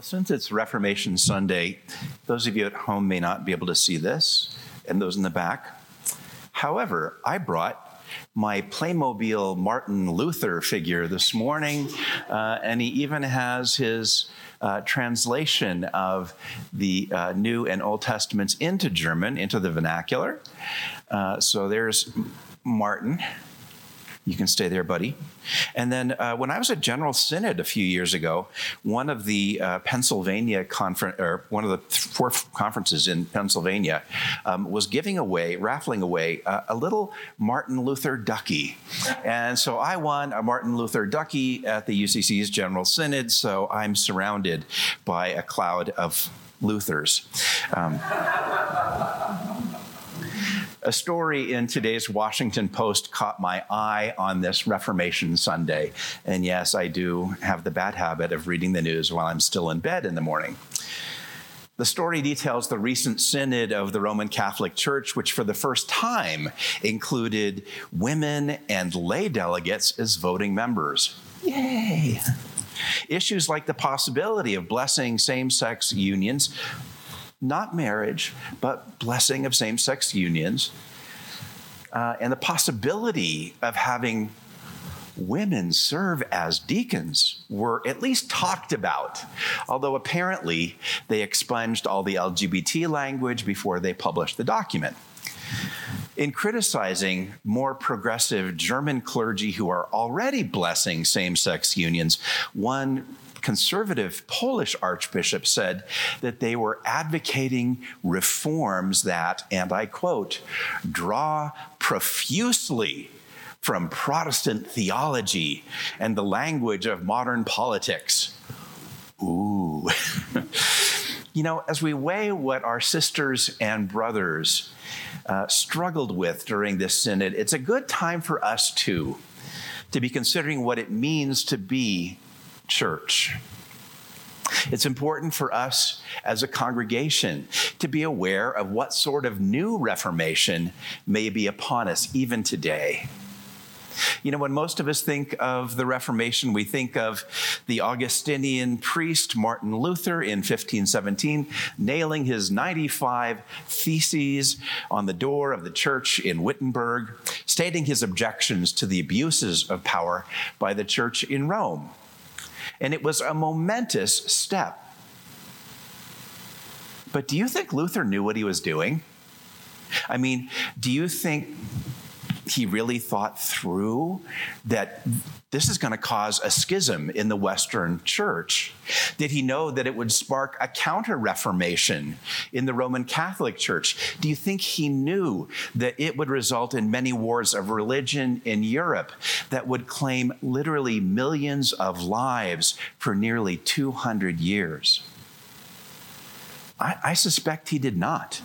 Well, since it's Reformation Sunday, those of you at home may not be able to see this, and those in the back. However, I brought my Playmobil Martin Luther figure this morning, and he even has his translation of the New and Old Testaments into German, into the vernacular. So there's Martin. You can stay there, buddy. And then when I was at General Synod a few years ago, one of the Pennsylvania conference, or one of the four conferences in Pennsylvania, was raffling away a little Martin Luther ducky. And so I won a Martin Luther ducky at the UCC's General Synod, so I'm surrounded by a cloud of Luthers. A story in today's Washington Post caught my eye on this Reformation Sunday. And yes, I do have the bad habit of reading the news while I'm still in bed in the morning. The story details the recent synod of the Roman Catholic Church, which for the first time included women and lay delegates as voting members. Yay! Issues like the possibility of blessing same-sex unions, not marriage, but blessing of same-sex unions, and the possibility of having women serve as deacons were at least talked about, although apparently they expunged all the LGBT language before they published the document. In criticizing more progressive German clergy who are already blessing same-sex unions, one conservative Polish archbishop said that they were advocating reforms that, and I quote, draw profusely from Protestant theology and the language of modern politics. Ooh. You know, as we weigh what our sisters and brothers struggled with during this synod, it's a good time for us to be considering what it means to be church. It's important for us as a congregation to be aware of what sort of new reformation may be upon us even today. You know, when most of us think of the Reformation, we think of the Augustinian priest Martin Luther in 1517 nailing his 95 theses on the door of the church in Wittenberg, stating his objections to the abuses of power by the church in Rome. And it was a momentous step. But do you think Luther knew what he was doing? I mean, do you think he really thought through that this is going to cause a schism in the Western church? Did he know that it would spark a counter-reformation in the Roman Catholic Church? Do you think he knew that it would result in many wars of religion in Europe that would claim literally millions of lives for nearly 200 years? I suspect he did not.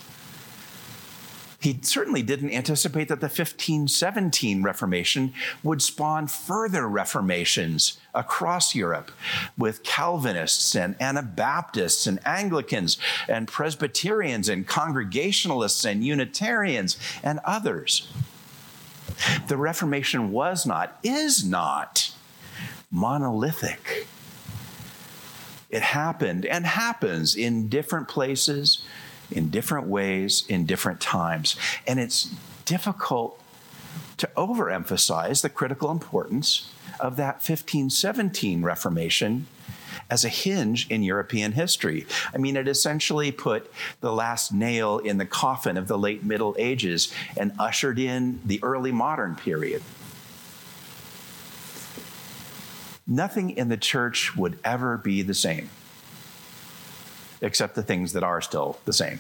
He certainly didn't anticipate that the 1517 Reformation would spawn further reformations across Europe with Calvinists and Anabaptists and Anglicans and Presbyterians and Congregationalists and Unitarians and others. The Reformation is not monolithic. It happened and happens in different places, in different ways, in different times. And it's difficult to overemphasize the critical importance of that 1517 Reformation as a hinge in European history. I mean, it essentially put the last nail in the coffin of the late Middle Ages and ushered in the early modern period. Nothing in the church would ever be the same, except the things that are still the same.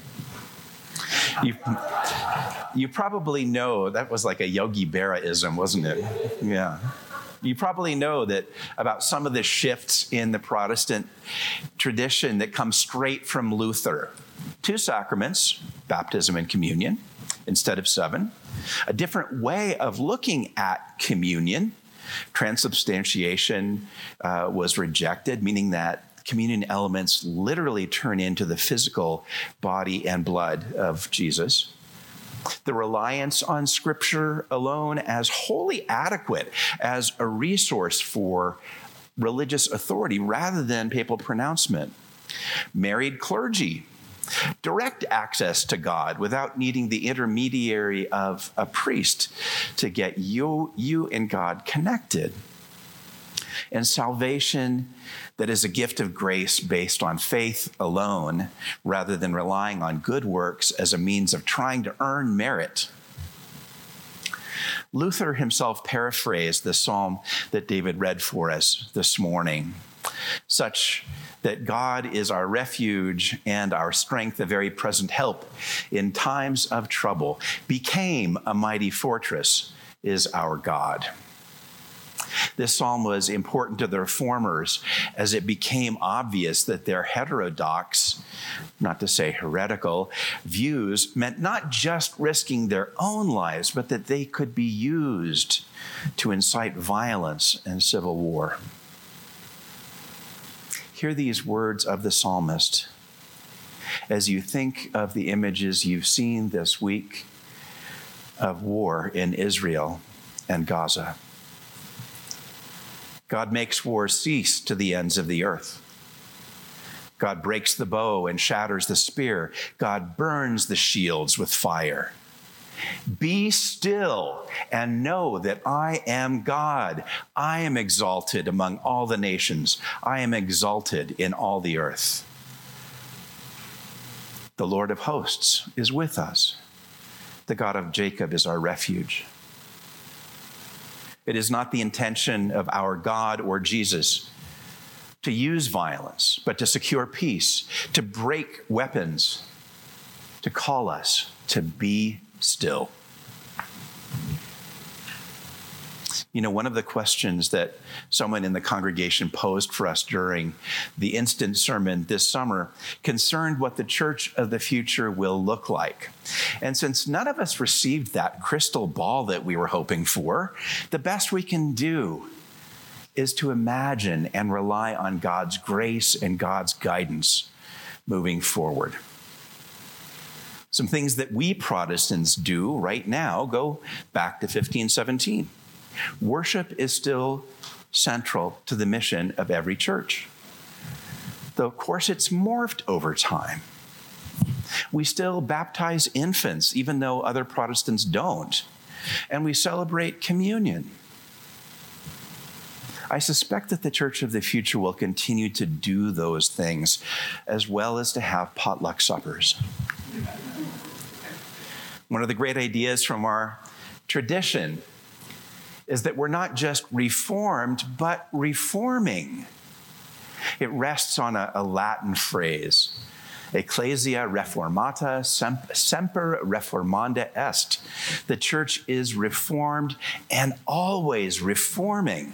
You probably know, that was like a Yogi Berra-ism, wasn't it? Yeah. You probably know that about some of the shifts in the Protestant tradition that come straight from Luther. 2 sacraments, baptism and communion, instead of 7. A different way of looking at communion. Transubstantiation was rejected, meaning that communion elements literally turn into the physical body and blood of Jesus. The reliance on Scripture alone as wholly adequate as a resource for religious authority rather than papal pronouncement. Married clergy, direct access to God without needing the intermediary of a priest to get you and God connected. And salvation that is a gift of grace based on faith alone rather than relying on good works as a means of trying to earn merit. Luther himself paraphrased the psalm that David read for us this morning, such that God is our refuge and our strength, a very present help in times of trouble, became a mighty fortress, is our God. This psalm was important to the reformers as it became obvious that their heterodox, not to say heretical, views meant not just risking their own lives, but that they could be used to incite violence and civil war. Hear these words of the psalmist as you think of the images you've seen this week of war in Israel and Gaza. God makes war cease to the ends of the earth. God breaks the bow and shatters the spear. God burns the shields with fire. Be still and know that I am God. I am exalted among all the nations. I am exalted in all the earth. The Lord of hosts is with us. The God of Jacob is our refuge. It is not the intention of our God or Jesus to use violence, but to secure peace, to break weapons, to call us to be still. You know, one of the questions that someone in the congregation posed for us during the instant sermon this summer concerned what the church of the future will look like. And since none of us received that crystal ball that we were hoping for, the best we can do is to imagine and rely on God's grace and God's guidance moving forward. Some things that we Protestants do right now go back to 1517. Worship is still central to the mission of every church, though of course it's morphed over time. We still baptize infants, even though other Protestants don't, and we celebrate communion. I suspect that the church of the future will continue to do those things, as well as to have potluck suppers. One of the great ideas from our tradition is that we're not just reformed, but reforming. It rests on a Latin phrase, Ecclesia reformata semper reformanda est. The church is reformed and always reforming.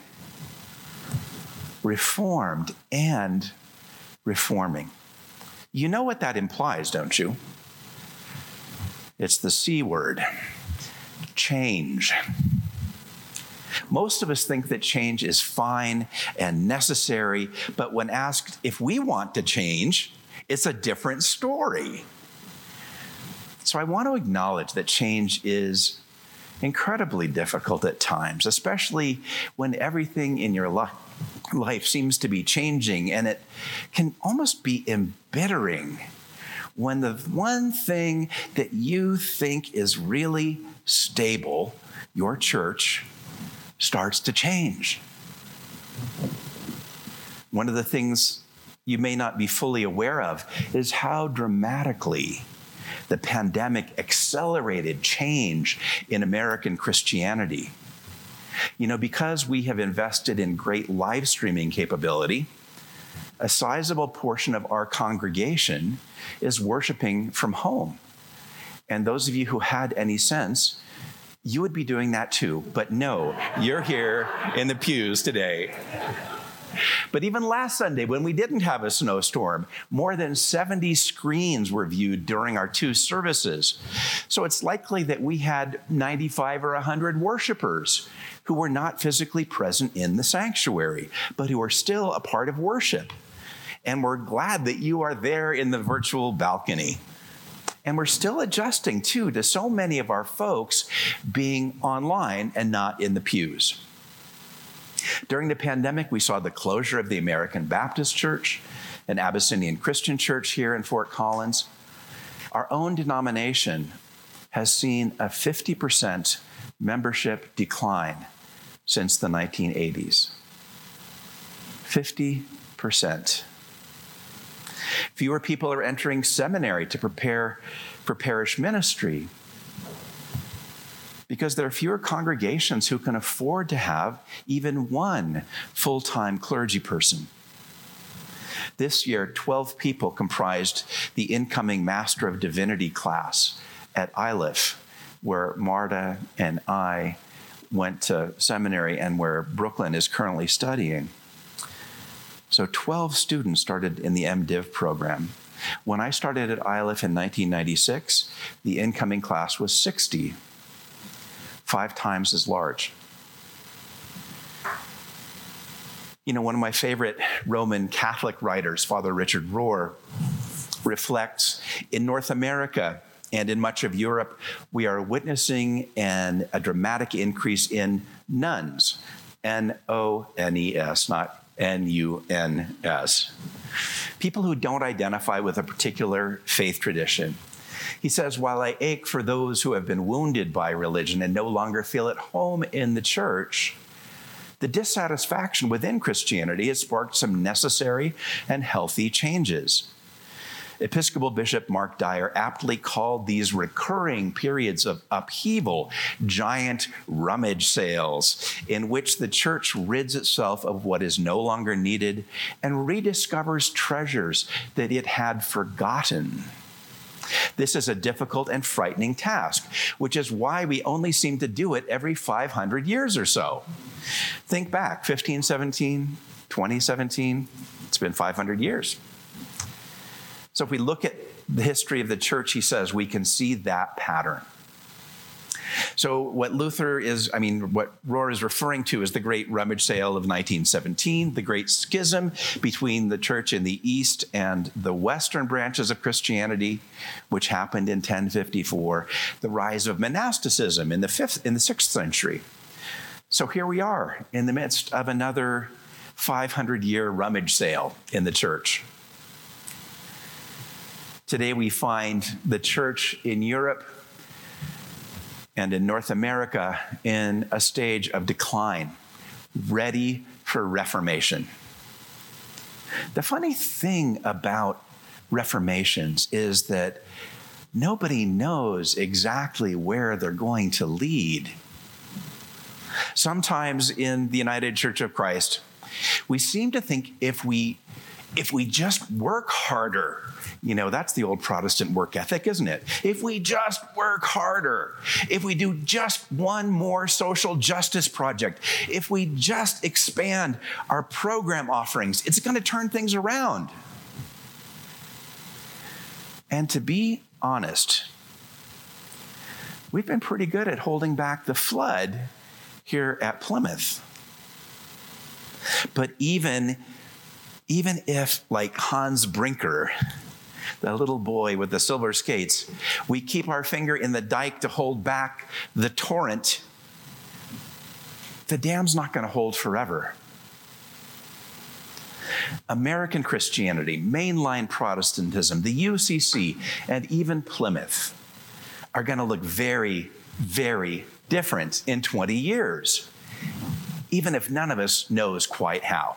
Reformed and reforming. You know what that implies, don't you? It's the C word, change. Most of us think that change is fine and necessary, but when asked if we want to change, it's a different story. So I want to acknowledge that change is incredibly difficult at times, especially when everything in your life seems to be changing, and it can almost be embittering when the one thing that you think is really stable, your church, starts to change. One of the things you may not be fully aware of is how dramatically the pandemic accelerated change in American Christianity. You know, because we have invested in great live streaming capability, a sizable portion of our congregation is worshiping from home. And those of you who had any sense, you would be doing that too. But no, you're here in the pews today. But even last Sunday, when we didn't have a snowstorm, more than 70 screens were viewed during our two services. So it's likely that we had 95 or 100 worshipers who were not physically present in the sanctuary, but who are still a part of worship. And we're glad that you are there in the virtual balcony. And we're still adjusting, too, to so many of our folks being online and not in the pews. During the pandemic, we saw the closure of the American Baptist Church, an Abyssinian Christian church here in Fort Collins. Our own denomination has seen a 50% membership decline since the 1980s. 50%. Fewer people are entering seminary to prepare for parish ministry because there are fewer congregations who can afford to have even one full-time clergy person. This year, 12 people comprised the incoming Master of Divinity class at Iliff, where Marta and I went to seminary and where Brooklyn is currently studying. So 12 students started in the MDiv program. When I started at Iliff in 1996, the incoming class was 60, 5 times as large. You know, one of my favorite Roman Catholic writers, Father Richard Rohr, reflects, in North America and in much of Europe, we are witnessing a dramatic increase in nuns, N-O-N-E-S, not N-U-N-S. People who don't identify with a particular faith tradition. He says, while I ache for those who have been wounded by religion and no longer feel at home in the church, the dissatisfaction within Christianity has sparked some necessary and healthy changes. Episcopal Bishop Mark Dyer aptly called these recurring periods of upheaval giant rummage sales in which the church rids itself of what is no longer needed and rediscovers treasures that it had forgotten. This is a difficult and frightening task, which is why we only seem to do it every 500 years or so. Think back, 1517, 2017, it's been 500 years. So if we look at the history of the church, he says, we can see that pattern. So what what Rohr is referring to is the Great Rummage Sale of 1917, the Great Schism between the church in the East and the Western branches of Christianity, which happened in 1054, the rise of monasticism in the 6th century. So here we are in the midst of another 500-year rummage sale in the church. Today we find the church in Europe and in North America in a stage of decline, ready for reformation. The funny thing about reformations is that nobody knows exactly where they're going to lead. Sometimes in the United Church of Christ, we seem to think if we just work harder, you know, that's the old Protestant work ethic, isn't it? If we just work harder, if we do just one more social justice project, if we just expand our program offerings, it's going to turn things around. And to be honest, we've been pretty good at holding back the flood here at Plymouth. But even if, like Hans Brinker, the little boy with the silver skates, we keep our finger in the dike to hold back the torrent, the dam's not going to hold forever. American Christianity, mainline Protestantism, the UCC, and even Plymouth are going to look very, very different in 20 years, even if none of us knows quite how.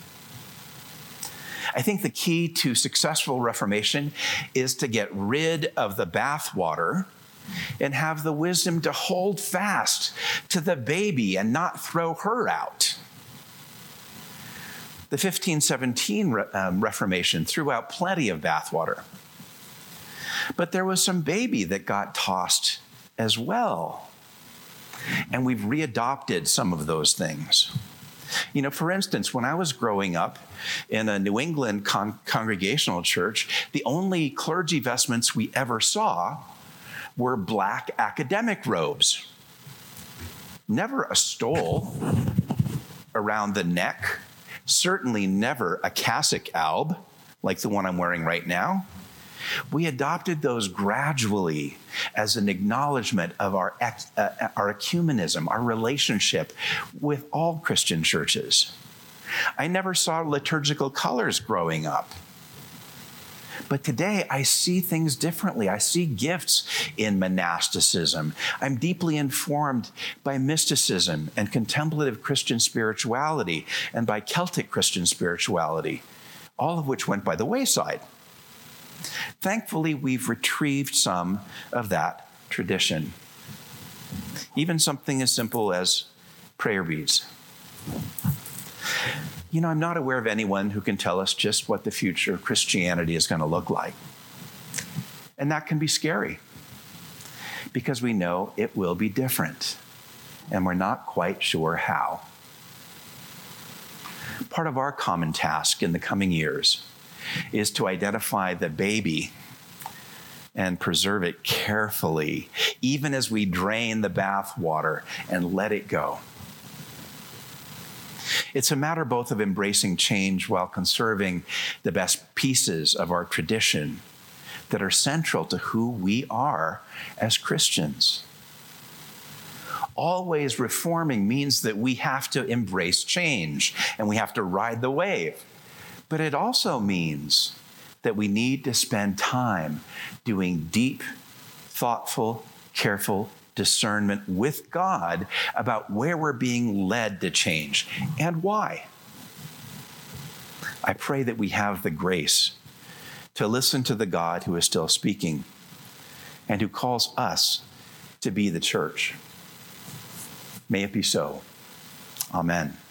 I think the key to successful reformation is to get rid of the bathwater and have the wisdom to hold fast to the baby and not throw her out. The 1517 Reformation threw out plenty of bathwater, but there was some baby that got tossed as well. And we've readopted some of those things. You know, for instance, when I was growing up in a New England congregational church, the only clergy vestments we ever saw were black academic robes. Never a stole around the neck, certainly never a cassock alb like the one I'm wearing right now. We adopted those gradually as an acknowledgement of our ecumenism, our relationship with all Christian churches. I never saw liturgical colors growing up. But today I see things differently. I see gifts in monasticism. I'm deeply informed by mysticism and contemplative Christian spirituality and by Celtic Christian spirituality, all of which went by the wayside. Thankfully, we've retrieved some of that tradition. Even something as simple as prayer beads. You know, I'm not aware of anyone who can tell us just what the future of Christianity is going to look like. And that can be scary because we know it will be different and we're not quite sure how. Part of our common task in the coming years is to identify the baby and preserve it carefully, even as we drain the bathwater and let it go. It's a matter both of embracing change while conserving the best pieces of our tradition that are central to who we are as Christians. Always reforming means that we have to embrace change and we have to ride the wave. But it also means that we need to spend time doing deep, thoughtful, careful discernment with God about where we're being led to change and why. I pray that we have the grace to listen to the God who is still speaking and who calls us to be the church. May it be so. Amen.